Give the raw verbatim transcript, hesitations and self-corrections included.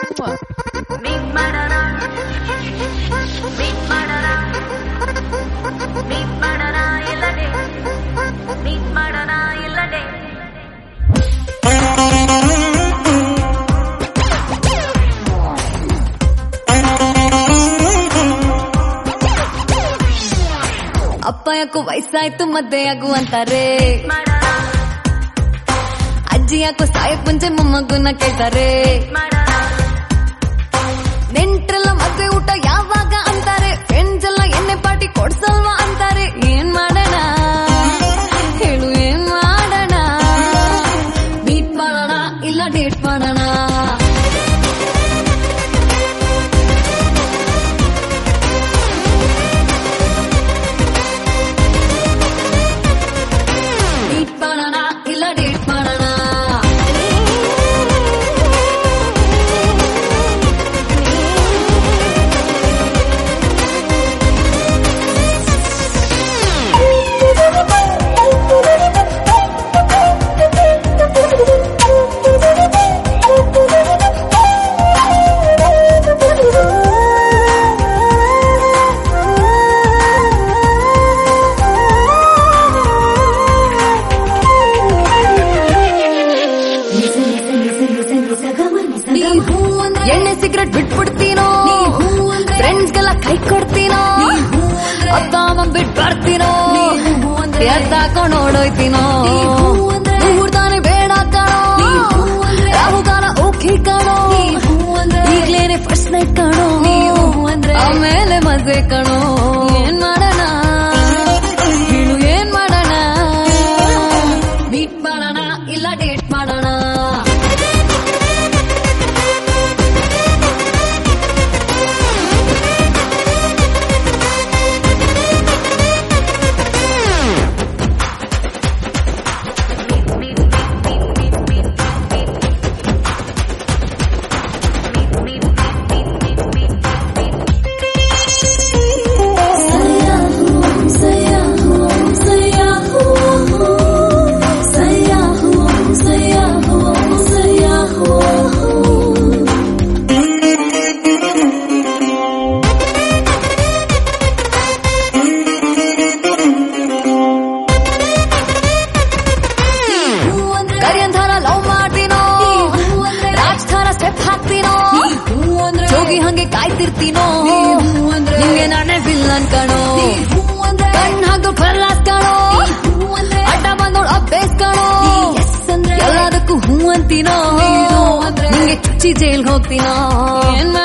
ಅಪ್ಪ ಯಾಕೋ ವಯಸ್ಸಾಯ್ತು ಮದ್ದೆ ಆಗು ಅಂತಾರೆ, ಅಜ್ಜಿ ಯಾಕೋ ಸಾಯಕ್ ಮುಂಚೆ ಮೊಮ್ಮಗುನ ಕೇಳ್ತಾರೆ, ನೆಂಟ್ರೆಲ್ಲ ಮದ್ವೆ ಊಟ ಯಾವಾಗ ಅಂತಾರೆ, ಫ್ರೆಂಡ್ಸ್ ಎಲ್ಲ ಎಣ್ಣೆ ಪಾರ್ಟಿ ಕೊಡ್ಸಲ್ವಾ ಅಂತಾರೆ. ಏನ್ ಮಾಡೋಣ ಹೇಳು, ಏನ್ ಮಾಡೋಣ? ಮೀಟ್ ಮಾಡೋಣ ಇಲ್ಲ ಡೇಟ್ ಮಾಡೋಣ? ಎಣ್ಣೆ ಸಿಗರೆಟ್ ಬಿಟ್ಬಿಡ್ತೀನೋ, ಫ್ರೆಂಡ್ಸ್ಗೆಲ್ಲ ಕೈ ಕೊಡ್ತೀನೋ, ಅಪ್ಪ ಅಮ್ಮ ಬಿಟ್ ಬರ್ತೀನೋ, ಎತ್ತಾಕೊಂಡು ಓಡೋಯ್ತೀನೋ, ಊರ್ತಾನೆ ಬೇಡ ಕಾಣೋ, ರಾಹುಗಾಲ ಓಕೆ ಕಾಣೋ, ಈಗ್ಲೇನೆ ಫಸ್ಟ್ ನೈಟ್ ಕಾಣೋ, ಆಮೇಲೆ ಮದ್ವೆ ಕಾಣೋ. ಏನ್ ಮಾಡೋಣ ಹೇಳು, ಏನ್ ಮಾಡೋಣ? ಮೀಟ್ ಮಾಡೋಣ ಇಲ್ಲ ಡೇಟ್ ಮಾಡೋಣ? ಜೋಗಿ ಹಂಗೆ ಕಾಯ್ತಿರ್ತೀನೋ, ನಿಂಗೆ ನಾನೇ ವಿಲ್ಲನ್ ಕಣೋ, ಕಣ್ ಹಾಕು ಪ್ರಹ್ಲಾದ್ ಕಣೋ, ಅಡ್ಡ ಬಂದೋಳು ಅಭ್ಯಾಸ್ ಕಣೋ, ಎಲ್ಲದಕ್ಕೂ ಹೂ ಅಂತೀನೋ, ನಿಂಗೆ ಚುಚ್ಚಿ ಜೈಲ್ಗೆ ಹೋಗ್ತೀನೋ. ಏನ್